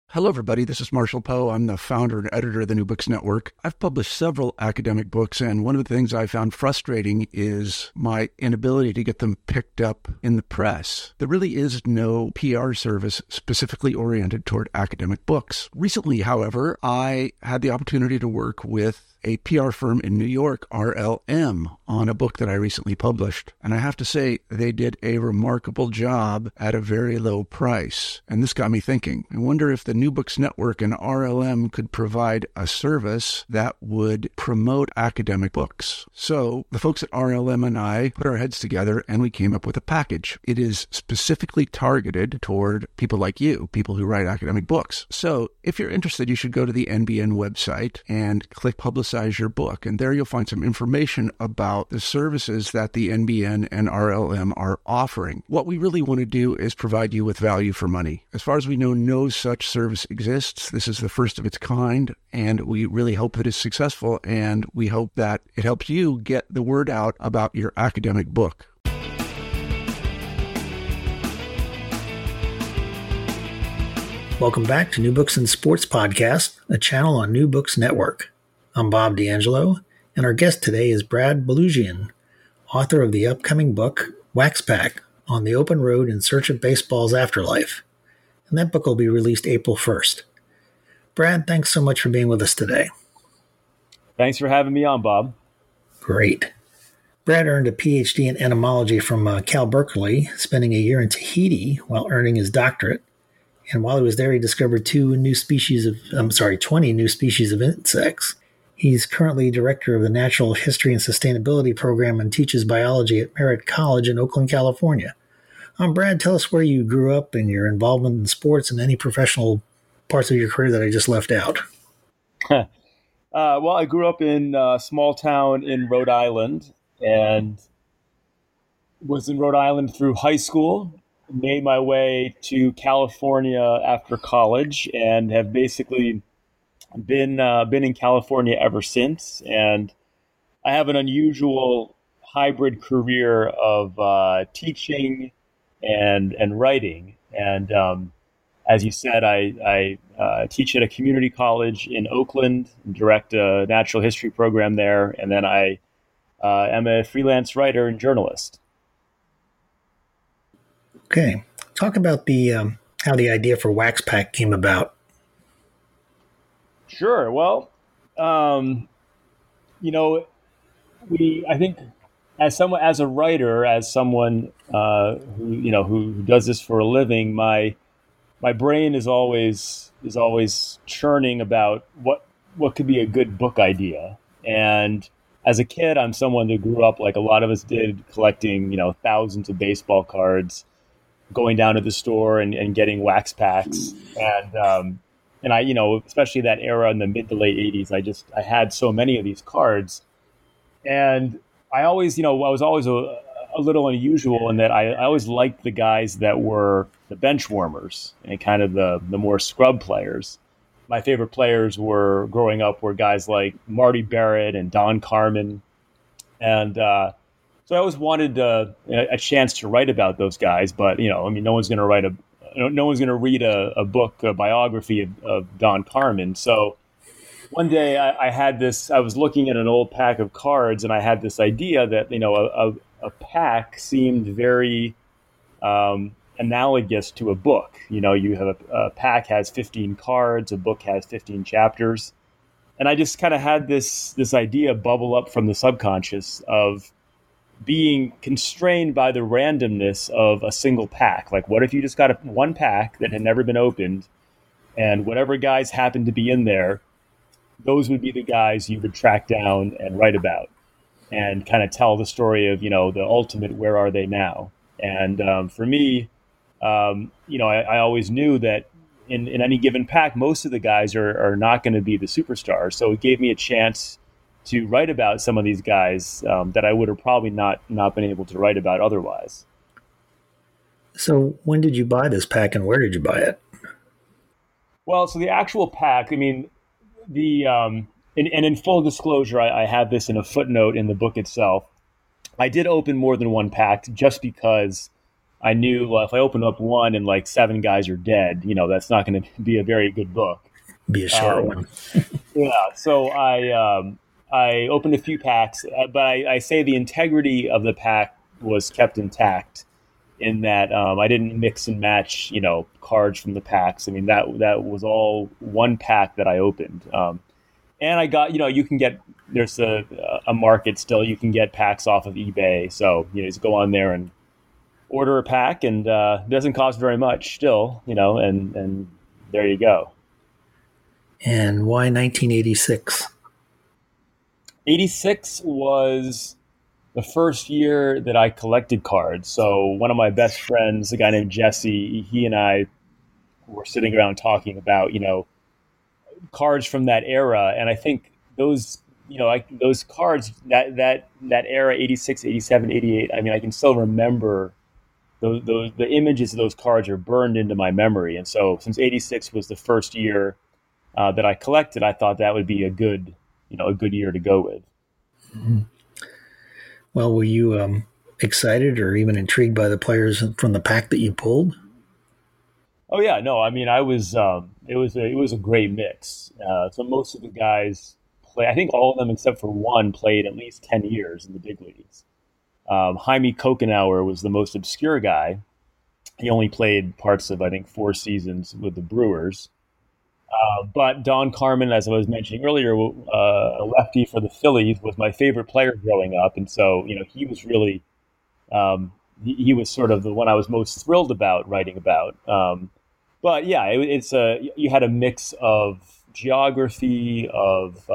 Hello, everybody. This is Marshall Poe. I'm the founder and editor of the New Books Network. I've published several academic books, and one of the things I found frustrating is my inability to get them picked up in the press. There really is no PR service specifically oriented toward academic books. Recently, however, I had the opportunity to work with a PR firm in New York, RLM, on a book that I recently published. And I have to say, they did a remarkable job at a very low price. And this got me thinking. I wonder if the New Books Network and RLM could provide a service that would promote academic books. So the folks at RLM and I put our heads together and we came up with a package. It is specifically targeted toward people like you, people who write academic books. So if you're interested, you should go to the NBN website and click Publicize Your Book. And there you'll find some information about the services that the NBN and RLM are offering. What we really want to do is provide you with value for money. As far as we know, no such service exists. This is the first of its kind, and we really hope that it's successful, and we hope that it helps you get the word out about your academic book. Welcome back to New Books and Sports Podcast, a channel on New Books Network. I'm Bob D'Angelo, and our guest today is Brad Belugian, author of the upcoming book, Wax Pack, On the Open Road in Search of Baseball's Afterlife. And that book will be released April 1st. Brad, thanks so much for being with us today. Thanks for having me on, Bob. Great. Brad earned a PhD in entomology from Cal Berkeley, spending a year in Tahiti while earning his doctorate. And while he was there, he discovered 20 new species of insects. He's currently director of the Natural History and Sustainability Program and teaches biology at Merritt College in Oakland, California. Brad, tell us where you grew up and your involvement in sports and any professional parts of your career that I just left out. Well, I grew up in a small town in Rhode Island and was in Rhode Island through high school, made my way to California after college, and have basically been in California ever since. And I have an unusual hybrid career of teaching and writing. And as you said, I teach at a community college in Oakland, direct a natural history program there, and then I am a freelance writer and journalist. Okay, talk about the how the idea for Wax Pack came about. Sure. Well, I think as a writer, as someone who does this for a living, my brain is always churning about what could be a good book idea. And as a kid, I'm someone who grew up like a lot of us did, collecting thousands of baseball cards, going down to the store and getting wax packs. And I, especially that era in the mid to late 80s, I had so many of these cards. And I always, I was always a little unusual in that I always liked the guys that were the bench warmers and kind of the more scrub players. My favorite players growing up were guys like Marty Barrett and Don Carmen. And so I always wanted a chance to write about those guys. But, no one's going to read a book, a biography of Don Carmen. So one day I was looking at an old pack of cards, and I had this idea that, a pack seemed very analogous to a book. You have a pack has 15 cards, a book has 15 chapters. And I just kind of had this idea bubble up from the subconscious of being constrained by the randomness of a single pack. Like, what if you just got one pack that had never been opened, and whatever guys happened to be in there, those would be the guys you would track down and write about and kind of tell the story of, the ultimate, where are they now? And for me, I always knew that in any given pack, most of the guys are not going to be the superstars. So it gave me a chance to write about some of these guys that I would have probably not been able to write about otherwise. So when did you buy this pack and where did you buy it? Well, so the actual pack, and in full disclosure, I have this in a footnote in the book itself. I did open more than one pack just because I knew, well, if I open up one and like 7 guys are dead, that's not going to be a very good book. Be a short one. Yeah. So I opened a few packs, but I say the integrity of the pack was kept intact in that I didn't mix and match, cards from the packs. I mean, that was all one pack that I opened. And I got, you can get, there's a market still, you can get packs off of eBay. So, just go on there and order a pack, and it doesn't cost very much still, and there you go. And why 1986? 86 was the first year that I collected cards. So one of my best friends, a guy named Jesse, he and I were sitting around talking about, cards from that era. And I think those, those cards, that era, 86, 87, 88, I mean, I can still remember the images of those cards are burned into my memory. And so since 86 was the first year that I collected, I thought that would be a good year to go with. Mm-hmm. Well, were you excited or even intrigued by the players from the pack that you pulled? Oh yeah, no, I mean, I was. It was a great mix. So most of the guys play. I think all of them except for one played at least 10 years in the big leagues. Jaime Kokenauer was the most obscure guy. He only played parts of, I think, 4 seasons with the Brewers. But Don Carmen, as I was mentioning earlier, a lefty for the Phillies, was my favorite player growing up. And so, he was really, he was sort of the one I was most thrilled about writing about. But yeah, you had a mix of geography, of,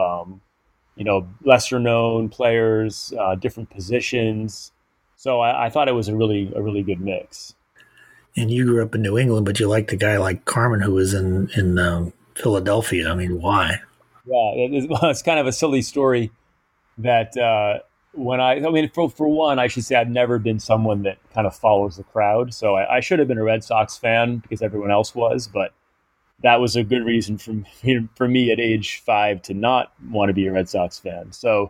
lesser known players, different positions. So I thought it was a really good mix. And you grew up in New England, but you liked a guy like Carmen who was in Philadelphia. I mean, why? Yeah, it's kind of a silly story that for one, I should say I've never been someone that kind of follows the crowd. So I should have been a Red Sox fan because everyone else was, but that was a good reason for me at age 5 to not want to be a Red Sox fan. So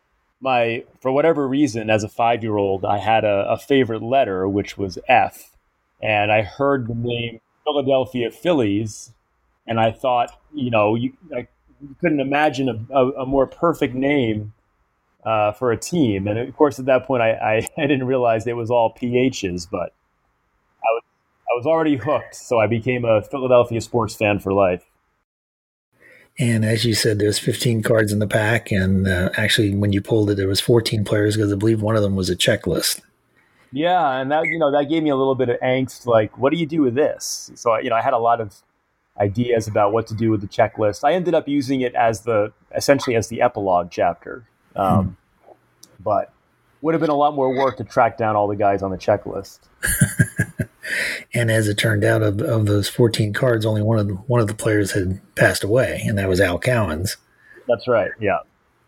for whatever reason, as a 5-year-old, I had a favorite letter, which was F. And I heard the name Philadelphia Phillies, and I thought, I couldn't imagine a more perfect name for a team. And of course, at that point, I didn't realize it was all PHs, but I was already hooked. So I became a Philadelphia sports fan for life. And as you said, there's 15 cards in the pack. And actually, when you pulled it, there was 14 players because I believe one of them was a checklist. Yeah, and that gave me a little bit of angst. Like, what do you do with this? So I had a lot of ideas about what to do with the checklist. I ended up using it essentially as the epilogue chapter, but would have been a lot more work to track down all the guys on the checklist. And as it turned out, of those 14 cards, only one of the players had passed away, and that was Al Cowens. That's right. Yeah.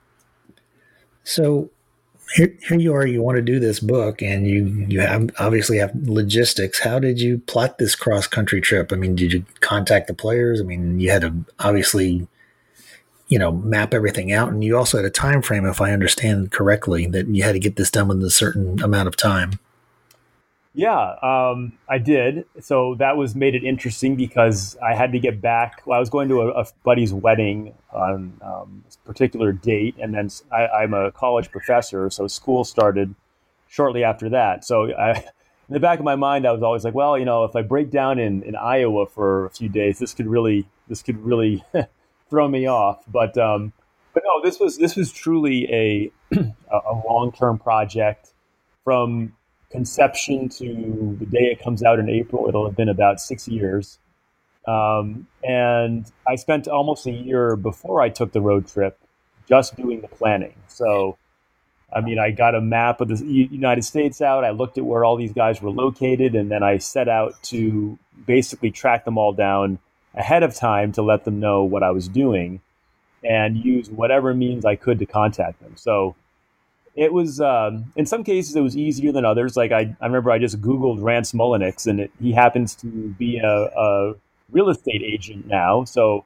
So. Here you are, you want to do this book, and you obviously have logistics. How did you plot this cross-country trip? I mean, did you contact the players? I mean, you had to obviously, map everything out, and you also had a time frame, if I understand correctly, that you had to get this done within a certain amount of time. Yeah, I did. So that made it interesting because I had to get back. Well, I was going to a buddy's wedding on this particular date, and then I'm a college professor, so school started shortly after that. So in the back of my mind, I was always like, well, if I break down in Iowa for a few days, this could really throw me off. But no, this was truly a long-term project from conception to the day it comes out in April. It'll have been about 6 years. And I spent almost a year before I took the road trip just doing the planning. So, I mean, I got a map of the United States out. I looked at where all these guys were located, and then I set out to basically track them all down ahead of time to let them know what I was doing and use whatever means I could to contact them. So it was, in some cases, it was easier than others. Like I remember I just Googled Rance Mulliniks, and he happens to be a real estate agent now. So,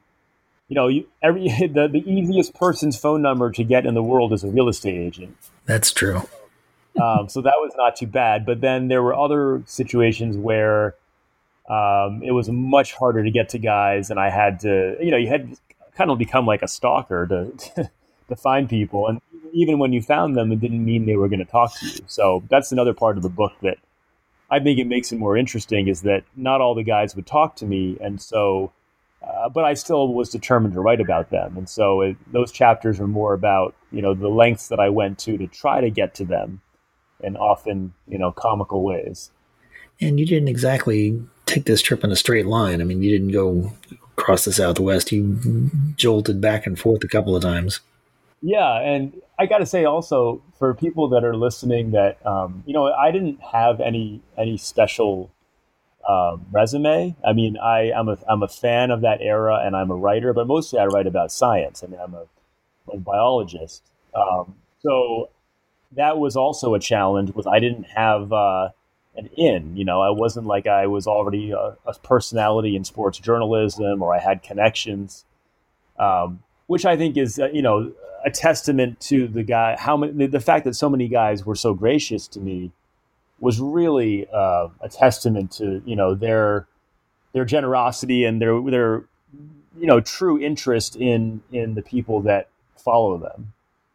the easiest person's phone number to get in the world is a real estate agent. That's true. So that was not too bad. But then there were other situations where it was much harder to get to guys, and I had to, you had to kind of become like a stalker to to find people. And even when you found them, it didn't mean they were going to talk to you. So that's another part of the book that I think it makes it more interesting, is that not all the guys would talk to me. And so, but I still was determined to write about them. And so those chapters are more about, the lengths that I went to try to get to them, and often, comical ways. And you didn't exactly take this trip in a straight line. I mean, you didn't go across the Southwest. You jolted back and forth a couple of times. Yeah, and I got to say also, for people that are listening, that I didn't have any special resume. I mean, I'm a fan of that era, and I'm a writer, but mostly I write about science. I mean, I'm a biologist, so that was also a challenge. Was I didn't have an in. I wasn't like I was already a personality in sports journalism, or I had connections, which I think is a testament to the fact that so many guys were so gracious to me was really a testament to their generosity and their true interest in the people that follow them.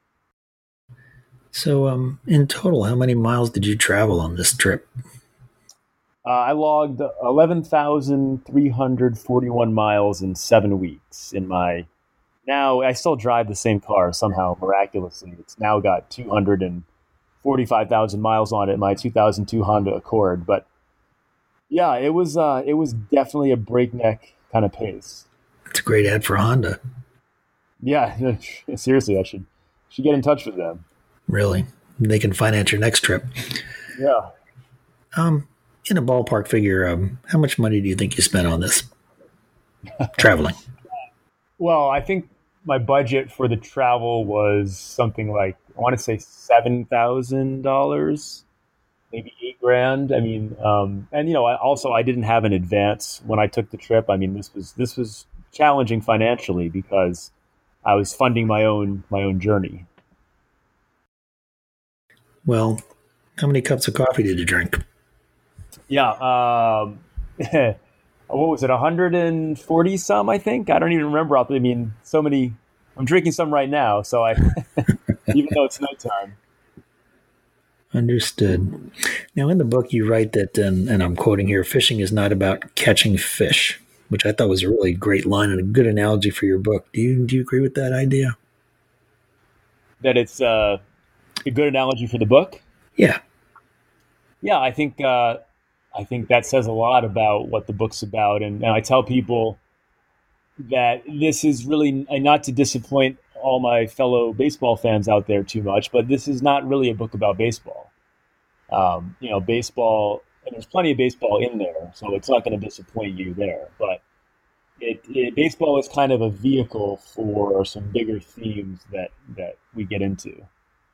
So, in total, how many miles did you travel on this trip? I logged 11,341 miles in 7 weeks. Now I still drive the same car somehow, miraculously. It's now got 245,000 miles on it, my 2002 Honda Accord. But yeah, it was definitely a breakneck kind of pace. It's a great ad for Honda. Yeah, seriously, I should get in touch with them. Really? They can finance your next trip. Yeah. In a ballpark figure, how much money do you think you spent on this traveling? Well, I think my budget for the travel was something like, I want to say $7,000, maybe $8,000. I mean, and I didn't have an advance when I took the trip. I mean, this was challenging financially because I was funding my own journey. Well, how many cups of coffee did you drink? Yeah. What was it? 140 some, I think. I don't even remember. I mean, so many. I'm drinking some right now. So even though it's nighttime. Understood. Now, in the book, you write that, and I'm quoting here, fishing is not about catching fish, which I thought was a really great line and a good analogy for your book. Do you agree with that idea? That it's a good analogy for the book? Yeah. Yeah, I think that says a lot about what the book's about. And I tell people that this is really, and not to disappoint all my fellow baseball fans out there too much, but this is not really a book about baseball. Baseball, and there's plenty of baseball in there, so it's not going to disappoint you there. But baseball is kind of a vehicle for some bigger themes that we get into.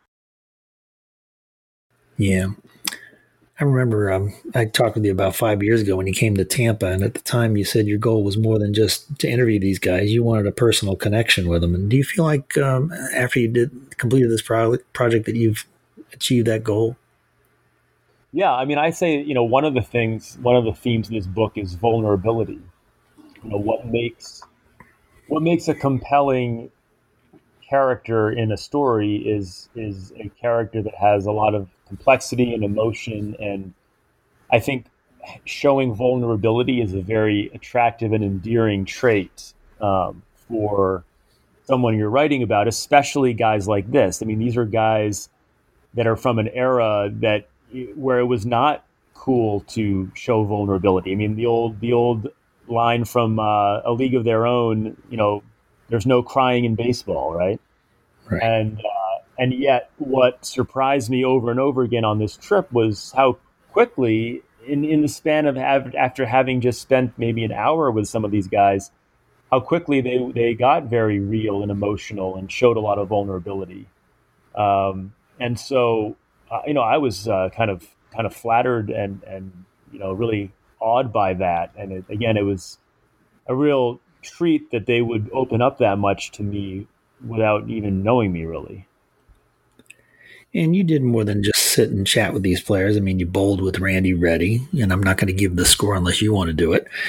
Yeah. I remember I talked with you about 5 years ago when you came to Tampa, and at the time you said your goal was more than just to interview these guys. You wanted a personal connection with them. And do you feel like after you completed this project that you've achieved that goal? Yeah, I mean, I say, one of the themes in this book is vulnerability. What makes a compelling character in a story is a character that has a lot of complexity and emotion, and I think showing vulnerability is a very attractive and endearing trait for someone you're writing about, especially guys like this. I mean, these are guys that are from an era where it was not cool to show vulnerability. I mean, the old line from A League of Their Own, there's no crying in baseball, right? Right. And yet what surprised me over and over again on this trip was how quickly, in the span of after having just spent maybe an hour with some of these guys, how quickly they got very real and emotional and showed a lot of vulnerability. And so, I was kind of flattered and really awed by that. And it was a real treat that they would open up that much to me without even knowing me, really. And you did more than just sit and chat with these players. I mean, you bowled with Randy Reddy, and I'm not going to give the score unless you want to do it.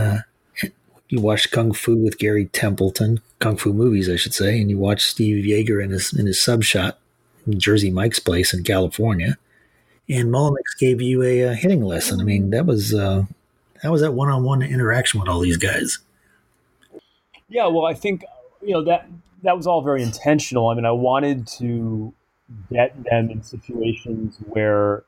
You watched Kung Fu with Gary Templeton, Kung Fu movies, I should say, and you watched Steve Yeager in his sub shot in Jersey Mike's place in California. And Mullenix gave you a hitting lesson. I mean, that was that one-on-one interaction with all these guys. Yeah, well, I think that was all very intentional. I mean, I wanted to get them in situations where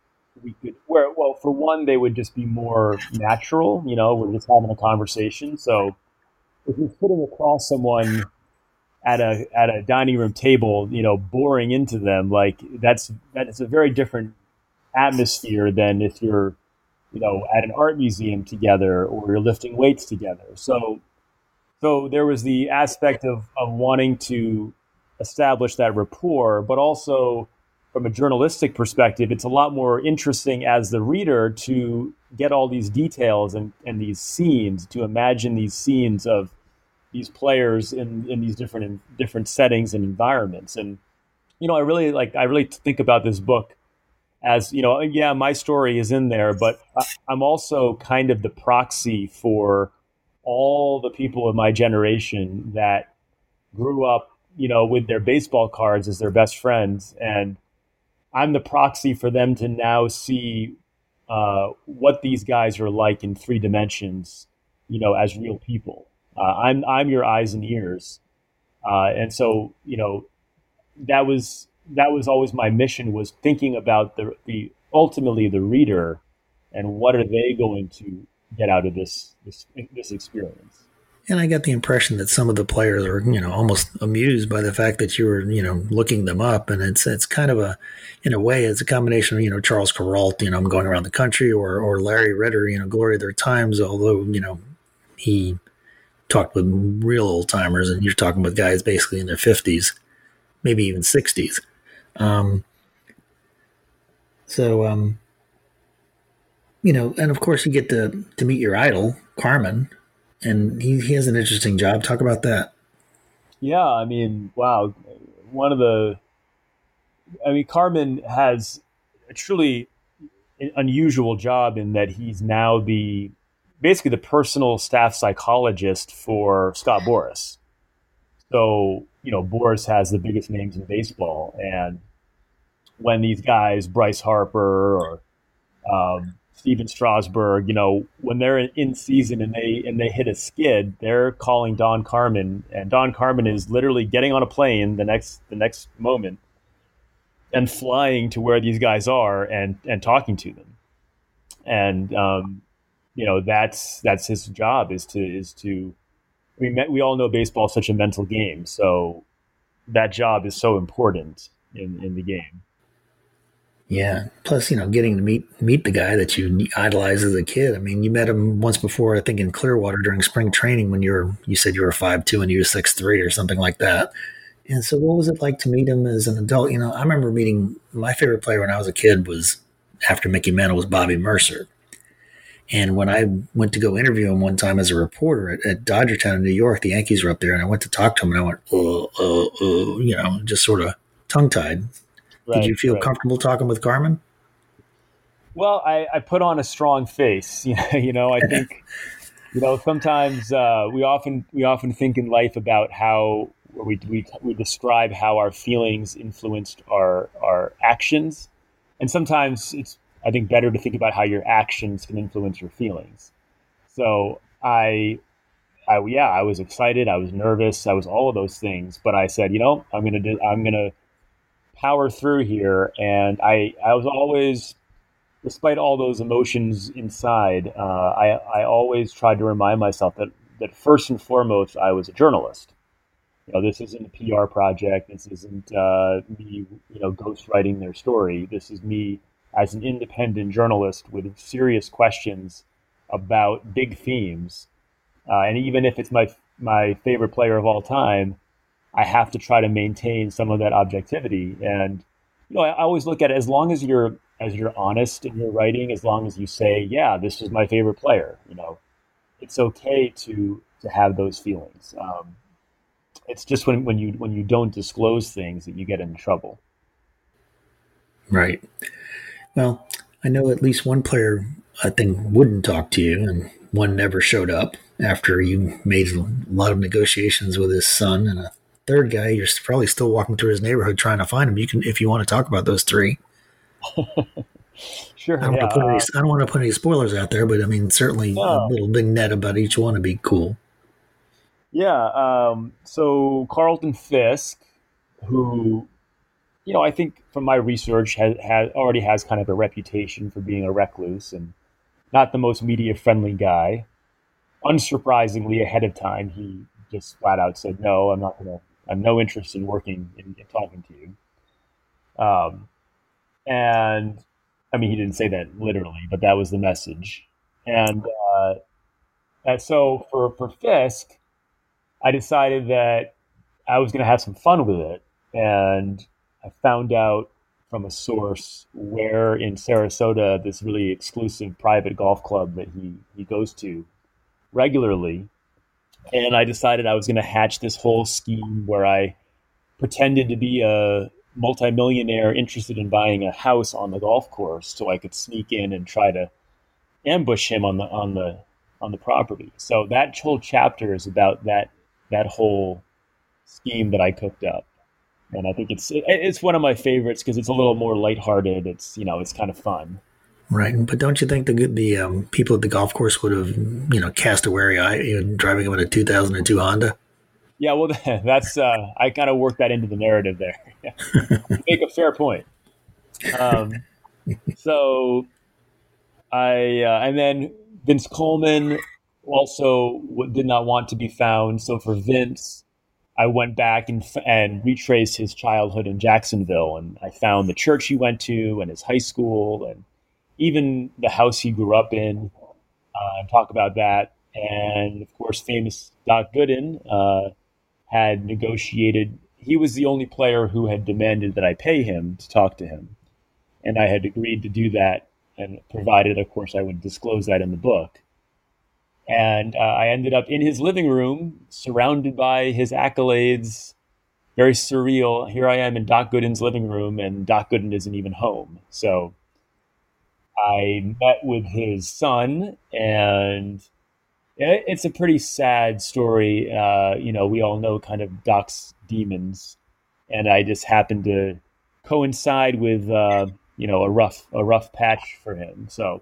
for one, they would just be more natural. We're just having a conversation. So if you're sitting across someone at a dining room table, boring into them, like that's a very different atmosphere than if you're, at an art museum together or you're lifting weights together. So there was the aspect of wanting to establish that rapport, but also from a journalistic perspective, it's a lot more interesting as the reader to get all these details and these scenes, to imagine these scenes of these players in these different settings and environments. And, I really think about this book as, my story is in there, but I'm also kind of the proxy for all the people of my generation that grew up, with their baseball cards as their best friends. And I'm the proxy for them to now see what these guys are like in 3 dimensions, as real people. I'm your eyes and ears. And so, that was always my mission, was thinking about the ultimately the reader and what are they going to get out of this experience. And I got the impression that some of the players are, almost amused by the fact that you were, looking them up. And it's kind of in a way, it's a combination of, Charles Kuralt, I'm going around the country, or Larry Ritter, glory of their times, although, he talked with real old timers and you're talking with guys basically in their 50s, maybe even 60s. And of course you get to meet your idol, Carmen, and he has an interesting job. Talk about that. Yeah, I mean, wow. Carmen has a truly unusual job in that he's now basically the personal staff psychologist for Scott Boras. So, Boras has the biggest names in baseball. And when these guys, Bryce Harper or Steven Strasburg, when they're in season and they hit a skid, they're calling Don Carmen, and Don Carmen is literally getting on a plane the next moment and flying to where these guys are and talking to them. And that's his job is to. We all know baseball is such a mental game, so that job is so important in the game. Yeah. Plus, getting to meet the guy that you idolized as a kid. I mean, you met him once before, I think in Clearwater during spring training when you said you were 5'2" and he was 6'3" or something like that. And so what was it like to meet him as an adult? I remember meeting my favorite player when I was a kid was, after Mickey Mantle, was Bobby Mercer. And when I went to go interview him one time as a reporter at Dodgertown in New York, the Yankees were up there and I went to talk to him and I went, just sort of tongue-tied. Right, did you feel comfortable talking with Carmen? Well, I put on a strong face. I think, sometimes we often think in life about how we describe how our feelings influenced our actions, and sometimes it's, I think, better to think about how your actions can influence your feelings. So I was excited, I was nervous, I was all of those things, but I said, I'm gonna power through here. And I was always, despite all those emotions inside, I always tried to remind myself that first and foremost, I was a journalist. This isn't a PR project. This isn't me, ghostwriting their story. This is me as an independent journalist with serious questions about big themes. And even if it's my favorite player of all time, I have to try to maintain some of that objectivity. And, I always look at it, as long as you're honest in your writing, as long as you say, yeah, this is my favorite player, it's okay to have those feelings. It's just when you don't disclose things that you get into trouble. Right. Well, I know at least one player I think wouldn't talk to you, and one never showed up after you made a lot of negotiations with his son, and a third guy you're probably still walking through his neighborhood trying to find him. You can, if you want to talk about those three. Sure. I don't Yeah. want to put any. I don't want to put any spoilers out there, but I mean, certainly a No. little vignette about each one would be cool. Yeah. So Carlton Fisk, who, I think from my research already has kind of a reputation for being a recluse and not the most media friendly guy. Unsurprisingly, ahead of time, he just flat out said, "No, I'm no interest in working in talking to you." And I mean, he didn't say that literally, but that was the message. And, and so for Fisk, I decided that I was going to have some fun with it. And I found out from a source where in Sarasota, this really exclusive private golf club that he goes to regularly. And I decided I was going to hatch this whole scheme where I pretended to be a multimillionaire interested in buying a house on the golf course so I could sneak in and try to ambush him on the property. So that whole chapter is about that whole scheme that I cooked up. And I think it's one of my favorites because it's a little more lighthearted. It's kind of fun. Right, but don't you think the people at the golf course would have cast a wary eye driving him in a 2002 Honda? Yeah, well, that's I kind of worked that into the narrative there. You make a fair point. So and then Vince Coleman also did not want to be found. So for Vince, I went back and retraced his childhood in Jacksonville, and I found the church he went to and his high school and even the house he grew up in, and talk about that. And of course, famous Doc Gooden had negotiated. He was the only player who had demanded that I pay him to talk to him. And I had agreed to do that, and provided, of course, I would disclose that in the book. And I ended up in his living room, surrounded by his accolades, very surreal. Here I am in Doc Gooden's living room, and Doc Gooden isn't even home. So I met with his son, and it's a pretty sad story. We all know kind of Doc's demons, and I just happened to coincide with a rough patch for him. So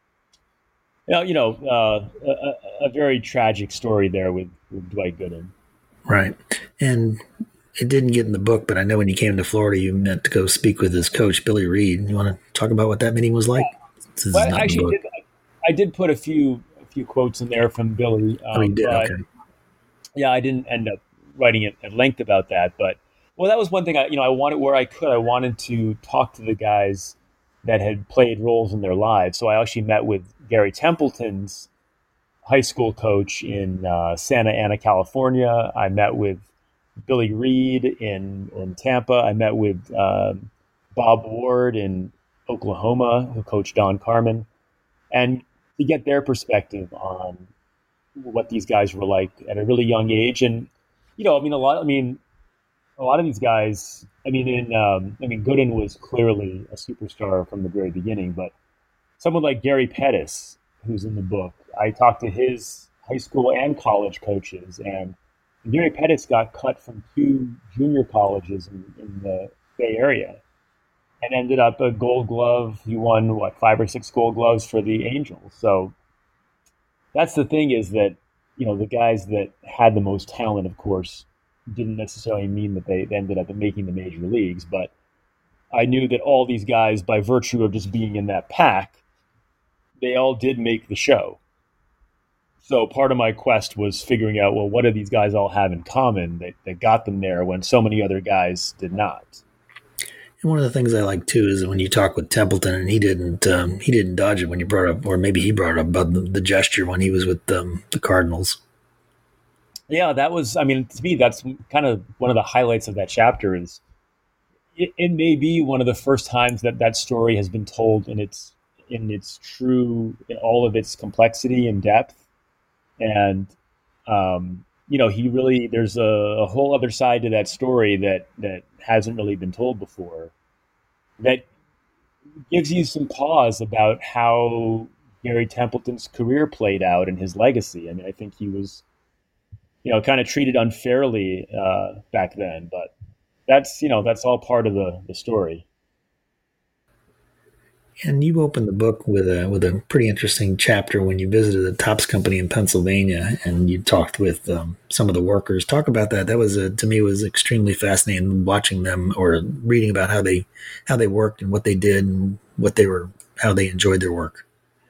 a very tragic story there with Dwight Gooden. Right, and it didn't get in the book, but I know when you came to Florida, you meant to go speak with his coach, Billy Reed. You want to talk about what that meeting was like? Well, actually, I did put a few quotes in there from Billy. You did? Okay. Yeah, I didn't end up writing it at length about that, but that was one thing I wanted where I could. I wanted to talk to the guys that had played roles in their lives. So I actually met with Gary Templeton's high school coach in Santa Ana, California. I met with Billy Reed in Tampa. I met with Bob Ward in Oklahoma, who coached Don Carmen, and to get their perspective on what these guys were like at a really young age. And a lot of these guys. Gooden was clearly a superstar from the very beginning, but someone like Gary Pettis, who's in the book, I talked to his high school and college coaches, and Gary Pettis got cut from 2 junior colleges in the Bay Area and ended up a Gold Glove. He won 5 or 6 Gold Gloves for the Angels. So that's the thing, is that the guys that had the most talent, of course, didn't necessarily mean that they ended up making the major leagues, but I knew that all these guys, by virtue of just being in that pack, they all did make the show. So part of my quest was figuring out, well, what do these guys all have in common that got them there when so many other guys did not? And one of the things I like too is when you talk with Templeton, and he didn't dodge it when you brought up, or maybe he brought up about the gesture when he was with the Cardinals. Yeah, that was, to me, that's kind of one of the highlights of that chapter. Is it may be one of the first times that story has been told in its true, in all of its complexity and depth. And, he really, there's a whole other side to that story that hasn't really been told before, that gives you some pause about how Gary Templeton's career played out and his legacy. I mean, I think he was, kind of treated unfairly back then, but that's all part of the story. And you opened the book with a pretty interesting chapter when you visited the Topps company in Pennsylvania, and you talked with some of the workers. Talk about that. That was to me was extremely fascinating watching them or reading about how they worked and what they did and how they enjoyed their work.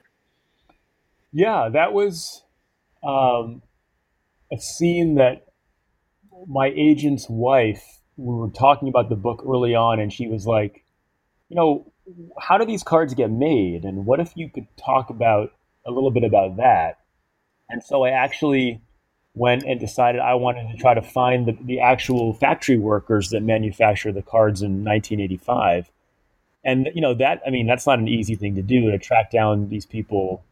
Yeah, that was a scene that my agent's wife. We were talking about the book early on, and she was like, how do these cards get made? And what if you could talk about a little bit about that? And so I actually went and decided I wanted to try to find the actual factory workers that manufacture the cards in 1985. And, that's not an easy thing to do, to track down these people,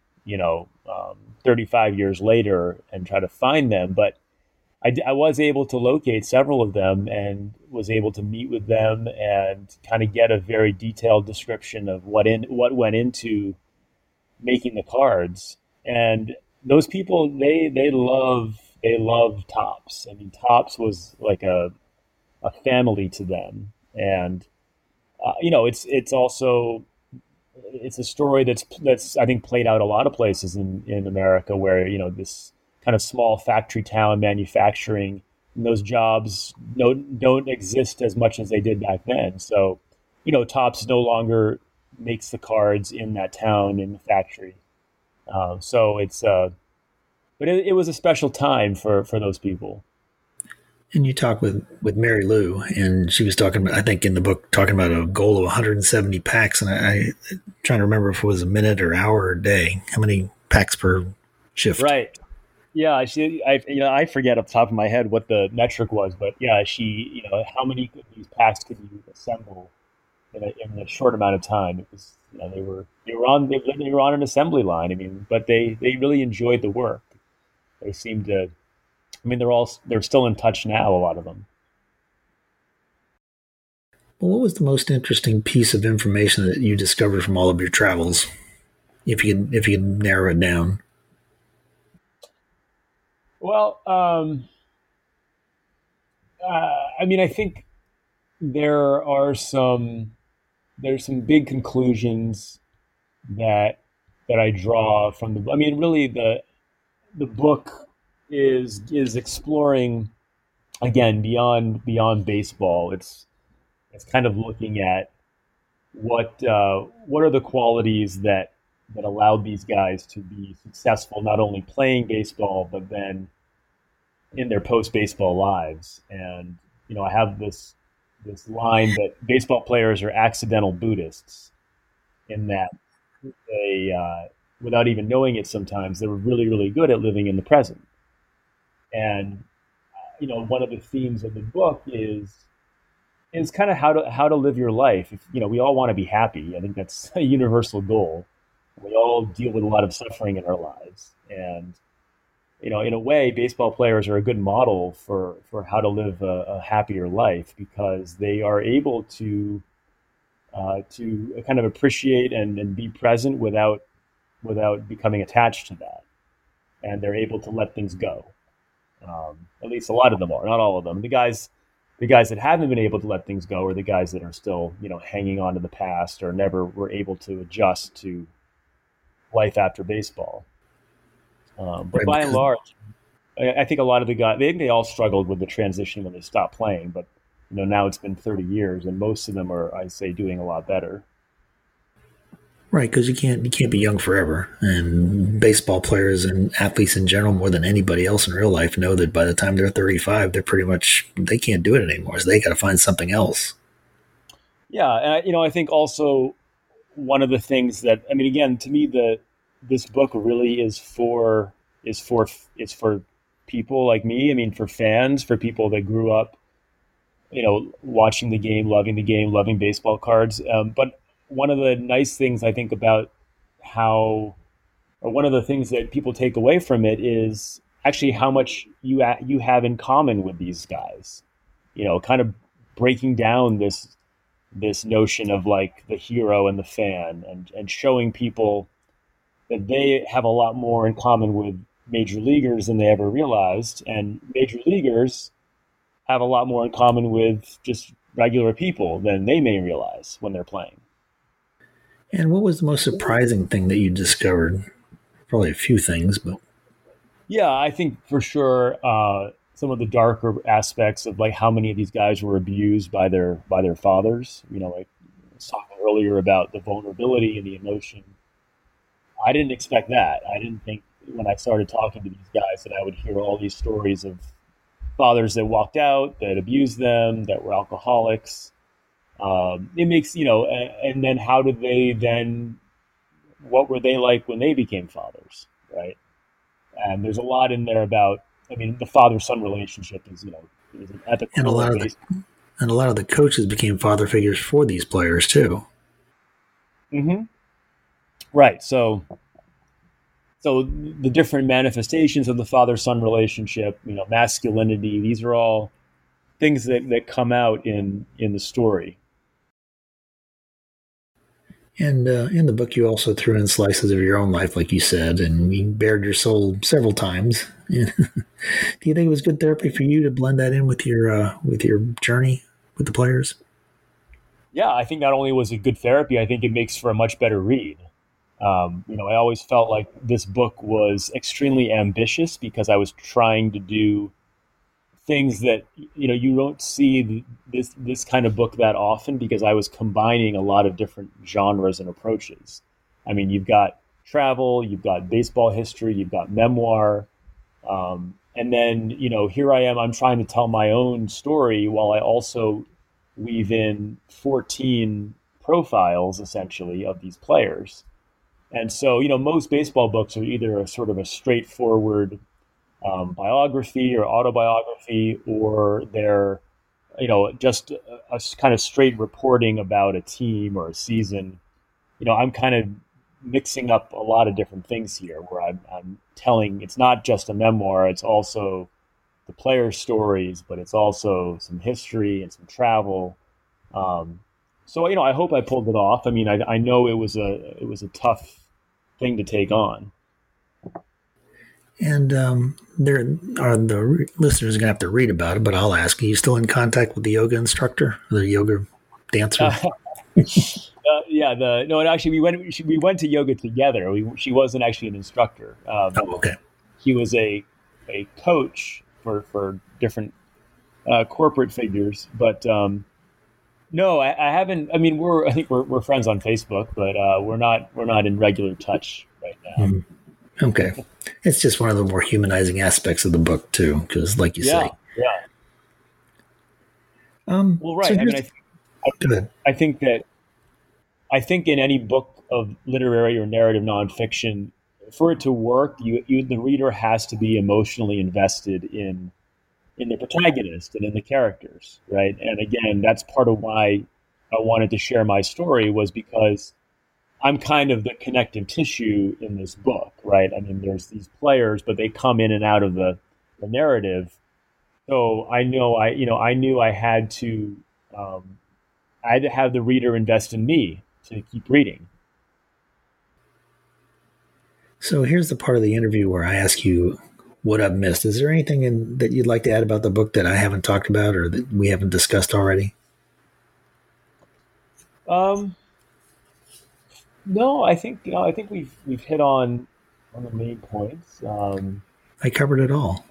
35 years later and try to find them. But I was able to locate several of them and was able to meet with them and kind of get a very detailed description of what went into making the cards. And those people, they love Topps. I mean, Topps was like a family to them. And, it's also, it's a story that's I think played out a lot of places in America where, this kind of small factory town manufacturing, and those jobs don't exist as much as they did back then. So, Topps no longer makes the cards in that town in the factory. So it's, but it was a special time for those people. And you talked with Mary Lou, and she was talking about, I think in the book, talking about a goal of 170 packs. And I trying to remember if it was a minute or hour or day, how many packs per shift. Right. Yeah, I forget off the top of my head what the metric was, but yeah, how many of these packs could you assemble in a short amount of time? It was, they were on an assembly line. I mean, but they really enjoyed the work. They seemed to. I mean, they're still in touch now, a lot of them. Well, what was the most interesting piece of information that you discovered from all of your travels, if you can narrow it down? Well, I think there's some big conclusions that I draw from the. I mean, really, the book is exploring again beyond baseball. It's kind of looking at what are the qualities that allowed these guys to be successful, not only playing baseball, but then in their post-baseball lives. And, I have this line that baseball players are accidental Buddhists, in that they, without even knowing it sometimes, they were really, really good at living in the present. And, one of the themes of the book is kind of how to live your life. We all want to be happy. I think that's a universal goal. We all deal with a lot of suffering in our lives. And, in a way, baseball players are a good model for how to live a happier life, because they are able to kind of appreciate and be present without becoming attached to that. And they're able to let things go. At least a lot of them are, not all of them. The guys that haven't been able to let things go are the guys that are still, hanging on to the past or never were able to adjust to life after baseball. But right, by and large, I think a lot of the guys, they all struggled with the transition when they stopped playing. But now it's been 30 years, and most of them are, I'd say, doing a lot better. Right, because you can't be young forever, and baseball players and athletes in general, more than anybody else in real life, know that by the time they're 35, they can't do it anymore. So they got to find something else. Yeah, and I think also one of the things that, again, to me, this book really is for people like me. For fans, for people that grew up, watching the game, loving baseball cards. But one of the nice things I think about one of the things that people take away from it is actually how much you have in common with these guys. Kind of breaking down this this notion of like the hero and the fan, and showing people that they have a lot more in common with major leaguers than they ever realized, and major leaguers have a lot more in common with just regular people than they may realize when they're playing. And what was the most surprising thing that you discovered? Probably a few things, but yeah, I think for sure some of the darker aspects of like how many of these guys were abused by their fathers. You know, like I was talking earlier about the vulnerability and the emotion. I didn't expect that. I didn't think when I started talking to these guys that I would hear all these stories of fathers that walked out, that abused them, that were alcoholics. It makes, and then how did they then, what were they like when they became fathers, right? And there's a lot in there about, the father-son relationship is at the core. And a lot of the coaches became father figures for these players too. Mm-hmm. Right. So the different manifestations of the father-son relationship, masculinity, these are all things that come out in the story. And in the book, you also threw in slices of your own life, like you said, and you bared your soul several times. Do you think it was good therapy for you to blend that in with your journey with the players? Yeah, I think not only was it good therapy, I think it makes for a much better read. I always felt like this book was extremely ambitious because I was trying to do things that you don't see this kind of book that often, because I was combining a lot of different genres and approaches. You've got travel, you've got baseball history, you've got memoir, and then here I am. I'm trying to tell my own story while I also weave in 14 profiles essentially of these players. And so most baseball books are either a sort of a straightforward biography or autobiography, or they're, just a kind of straight reporting about a team or a season. I'm kind of mixing up a lot of different things here, where I'm telling, it's not just a memoir, it's also the players' stories, but it's also some history and some travel. So, I hope I pulled it off. I know it was a tough thing to take on. And there are the listeners are going to have to read about it, but I'll ask, are you still in contact with the yoga instructor, or the yoga dancer? Actually, we went to yoga together. She wasn't actually an instructor. Okay. He was a coach for different corporate figures, but no, I haven't. I think we're friends on Facebook, but we're not in regular touch right now. Mm-hmm. Okay. It's just one of the more humanizing aspects of the book too, because like you say. Yeah. Well, right. So I think in any book of literary or narrative nonfiction, for it to work, the reader has to be emotionally invested in the protagonist and in the characters, right? And again, that's part of why I wanted to share my story, was because I'm kind of the connective tissue in this book, right? There's these players, but they come in and out of the narrative. So I knew I had to have the reader invest in me to keep reading. So here's the part of the interview where I ask you what I've missed. Is there anything that you'd like to add about the book that I haven't talked about or that we haven't discussed already? No, I think we've hit on the main points. I covered it all.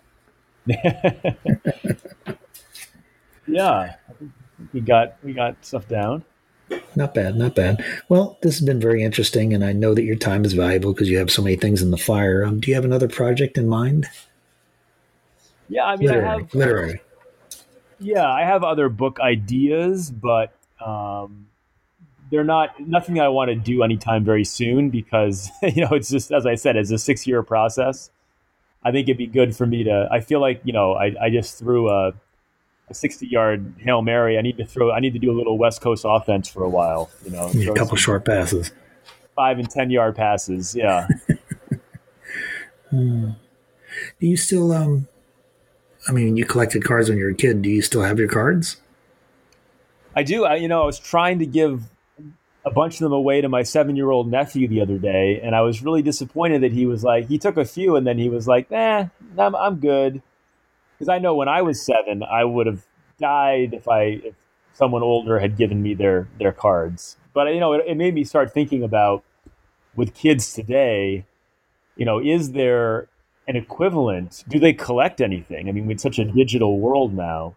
Yeah, I think we got stuff down. Not bad. Well, this has been very interesting, and I know that your time is valuable because you have so many things in the fire. Do you have another project in mind? Yeah, literary. Yeah, I have other book ideas, but they're nothing I want to do anytime very soon, because it's just, as I said, it's a 6-year process. I think it'd be good for me to. I feel like I just threw a 60-yard Hail Mary. I need to do a little West Coast offense for a while. A couple short passes, 5 and 10-yard passes. Yeah. Do you still? You collected cards when you were a kid. Do you still have your cards? I do. I was trying to give a bunch of them away to my 7-year-old nephew the other day, and I was really disappointed that he took a few and then he was like, I'm good. Because I know when I was 7, I would have died if someone older had given me their cards. But it made me start thinking about, with kids today, is there an equivalent? Do they collect anything? I mean, with such a digital world now,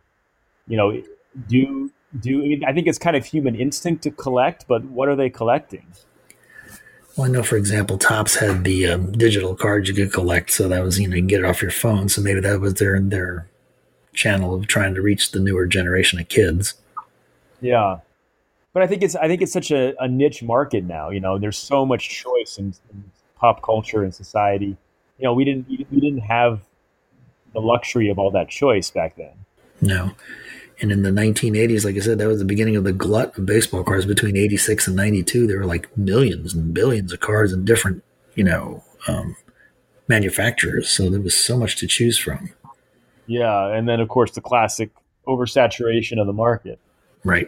I think it's kind of human instinct to collect, but what are they collecting? Well, I know, for example, Topps had the digital cards you could collect, so that was, you can get it off your phone. So maybe that was their channel of trying to reach the newer generation of kids. Yeah, but I think it's such a niche market now. There's so much choice in pop culture and society. We didn't have the luxury of all that choice back then. No. And in the 1980s, like I said, that was the beginning of the glut of baseball cards. Between 86 and 92, there were like millions and billions of cards in different, manufacturers. So there was so much to choose from. Yeah. And then, of course, the classic oversaturation of the market. Right.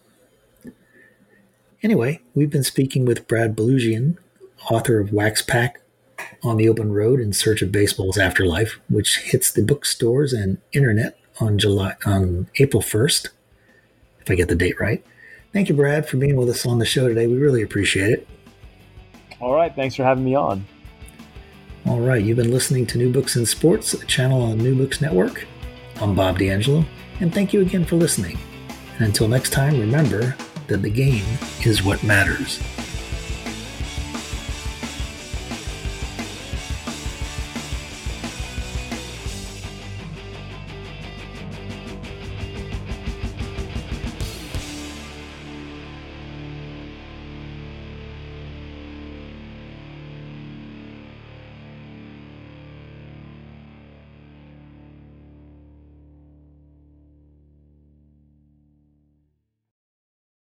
Anyway, we've been speaking with Brad Belugian, author of Wax Pack on the Open Road in Search of Baseball's Afterlife, which hits the bookstores and internet on April 1st, if I get the date right. Thank you, Brad, for being with us on the show today. We really appreciate it. All right. Thanks for having me on. All right. You've been listening to New Books in Sports, a channel on the New Books Network. I'm Bob D'Angelo, and thank you again for listening. And until next time, remember that the game is what matters.